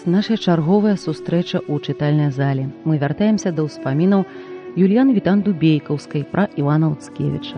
наша чарговая сустрэча ў чытальнай зале. Мы вяртаемся да ўспамінаў Юліяны Вітан-Дубейкаўскай пра Івана Уцкевіча.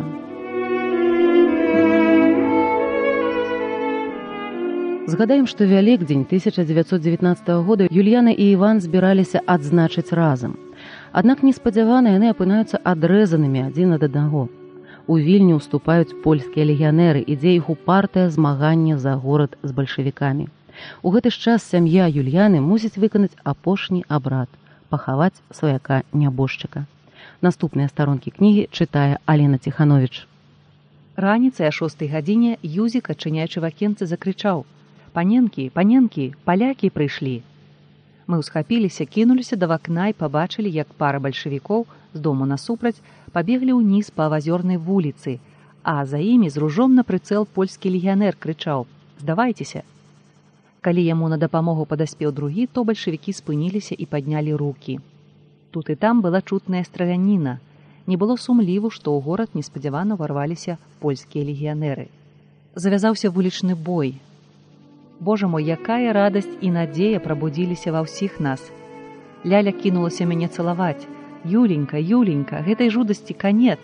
Згадаем, што Вялікдзень 1919 года Юліяна і Іван збіраліся адзначыць разам. Аднак неспадзявана яны апынаюцца адрэзанымі адзін ад аднаго. У Вільні ўступаюць польскія легіянеры, ідзе іх упартае змаганне за горад з бальшавікамі. У гэты ж час сям'я Юліяны мусіць выканаць апошні абрад – пахаваць сваяка нябожчыка. Наступныя старонкі кнігі чытае Алена Ціхановіч. Раніцай о 6 гадзіне Юзік, адчыняючы вакенцы, закрычаў: «Паненкі, паненкі, палякі прыйшлі!» Мы ўсхапіліся, кінуліся да вакна і пабачылі, як пара бальшавікоў з дому насупраць пабеглі ўніз па Авазёрнай вуліцы, а за імі з ружом на прыцэл польскі легіянер крычаў: «Здавайцеся!» Калі яму на дапамогу падаспеў другі, то бальшавікі спыніліся і паднялі рукі. Тут і там была чутная страляніна. Не было сумліву, што ў горад неспадзявана ўварваліся польскія легіянеры. Завязаўся вулічны бой. Божа мой, якая радасць і надзея прабудзіліся ва ўсіх нас. Ляля кінулася мяне цалаваць. «Юленька, Юленька, гэтай жудасці канец!»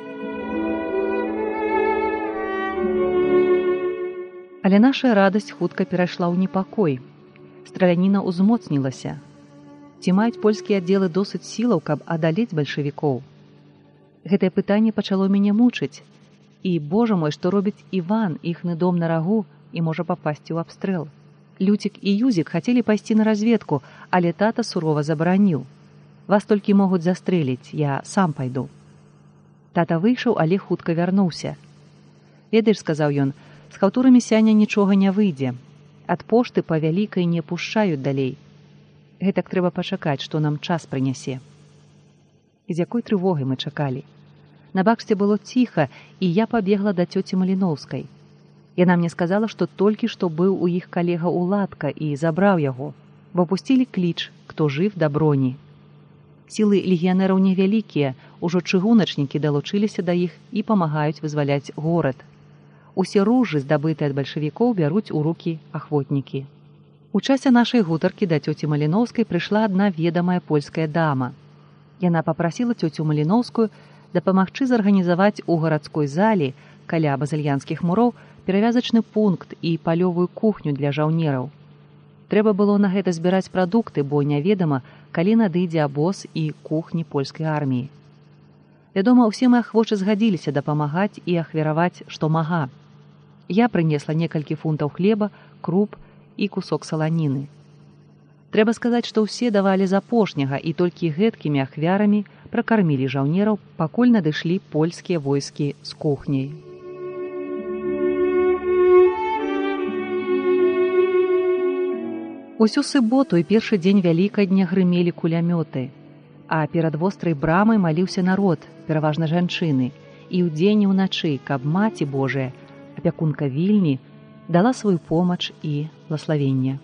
Але наша радасць хутка перайшла ў непакой. Страляніна ўзмоцнілася. Ці маюць польскія аддзелы досыць сілаў, каб адалець бальшавікоў? Гэтае пытанне пачало мяне мучыць. І, божа мой, што робіць Іван, іхны дом на рагу, і можа папасці ў абстрэл. Люцік і Юзік хацелі пайсці на разведку, але тата сурова забараніў. «Вас толькі могуць застрэліць, я сам пайду». Тата выйшаў, але хутка вярнуўся. «Ведаеш, — сказаў ён, — з хаўтурамі сяня нічога не выйдзе. Ад пошты па вялікай не пушчаюць далей. Гэтак трэба пачакаць, што нам час прынясе». І з якой трывогай мы чакалі. На баксце было ціха, і я пабегла да цёці Маліноўскай. Яна мне сказала, што толькі што быў у іх калега Уладка і забраў яго, бо пусцілі кліч, хто жыв да броні. Сілы легіянераў невялікія, ужо чыгуначнікі далучыліся да іх і памагаюць вызваляць горад. Усе ружы, здабытыя ад бальшавікоў, бяруць у рукі ахвотнікі. У часе нашай гутаркі да цёці Маліноўскай прыйшла адна ведамая польская дама. Яна папрасіла цёцю Маліноўскую дапамагчы зарганізаваць у гарадской залі каля базыльянскіх муроў перавязачны пункт і палёвую кухню для жаўнераў. Трэба было на гэта збіраць прадукты, бо няведама, калі надыдзе абоз і кухні польскай арміі. Вядома, усе мы ахвоча згадзіліся дапамагаць і ахвяраваць, што мага. Я прынесла некалькі фунтаў хлеба, круп і кусок саланіны. Трэба сказаць, што ўсе давалі з апошняга, і толькі гэткімі ахвярамі пракармілі жаўнераў, пакуль надышлі польскія войскі з кухняй. Усю суботу і першы дзень Вялікадня грымелі кулямёты, а перад вострай брамай маліўся народ, пераважна жанчыны, і ўдзень і ўначы, каб Маці Божая, апякунка Вільні, дала сваю помач і блаславенне.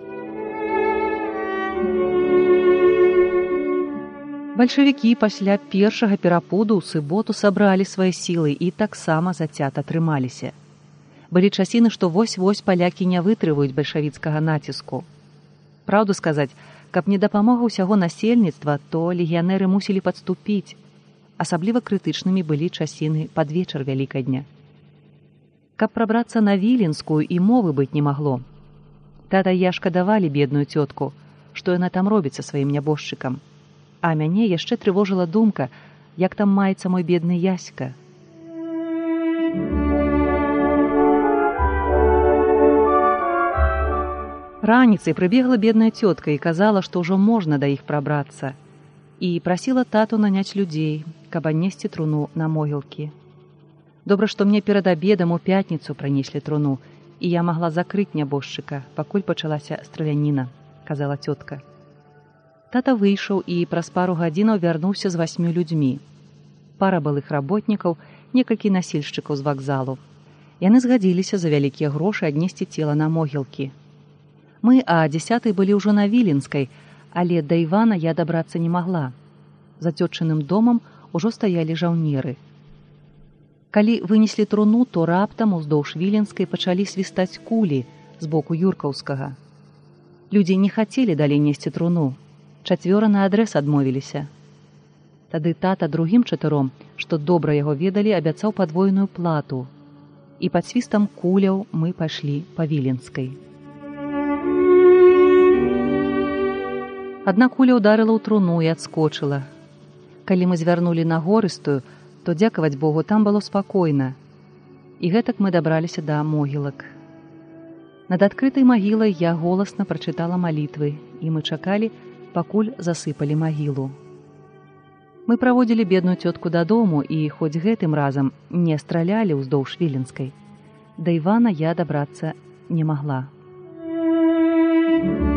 Бальшавікі пасля першага перапуду ў суботу сабралі свае сілы і таксама зацята трымаліся. Былі часіны, што вось-вось палякі не вытрываюць бальшавіцкага націску. Праўду сказаць, каб не дапамога ўсяго насельніцтва, то легіянеры мусілі падступіць. Асабліва крытычнымі былі часіны пад вечар Вялікадня. Каб прабрацца на Віленскую, і мовы быць не магло. Тата і я шкадавалі бедную цётку, што яна там робіць са сваім нябожчыкам. А мяне яшчэ трывожыла думка, як там маецца мой бедны Яська. Раніцай прыбегла бедная цётка і казала, што ўжо можна да іх прабрацца, і прасіла тату наняць людзей, каб аднесці труну на могілкі. Добра, што мне перад абедам у пятніцу прынеслі труну, і я магла закрыць нябожчыка, пакуль пачалася страляніна, казала цётка. Тата выйшаў і праз пару гадзінаў вярнуўся з 8 людзьмі. Пара былых работнікаў, некалькі насільшчыкаў з вакзалу. Яны згадзіліся за вялікія грошы аднесці цела на могілкі. Мы о 10-й былі ўжо на Віленскай, але да Івана я дабрацца не магла. За цётчыным домам ужо стаялі жаўнеры. Калі вынеслі труну, то раптам уздоўж Віленскай пачалі свістаць кулі з боку Юркаўскага. Людзі не хацелі далей несці труну. 4 наадрэз адмовіліся. Тады тата другім 4, што добра яго ведалі, абяцаў падвойную плату. І пад свістам куляў мы пайшлі па Віленскай. Адна куля ўдарыла ў труну і адскочыла. Калі мы звярнулі на горыстую, то, дзякаваць Богу, там было спакойна. І гэтак мы дабраліся да могілак. Над адкрытай магілай я голасна прачытала малітвы, і мы чакалі, пакуль засыпалі магілу. Мы праводзілі бедную цётку дадому, і хоць гэтым разам не стралялі ўздоўж Віленскай, да Івана я дабрацца не магла.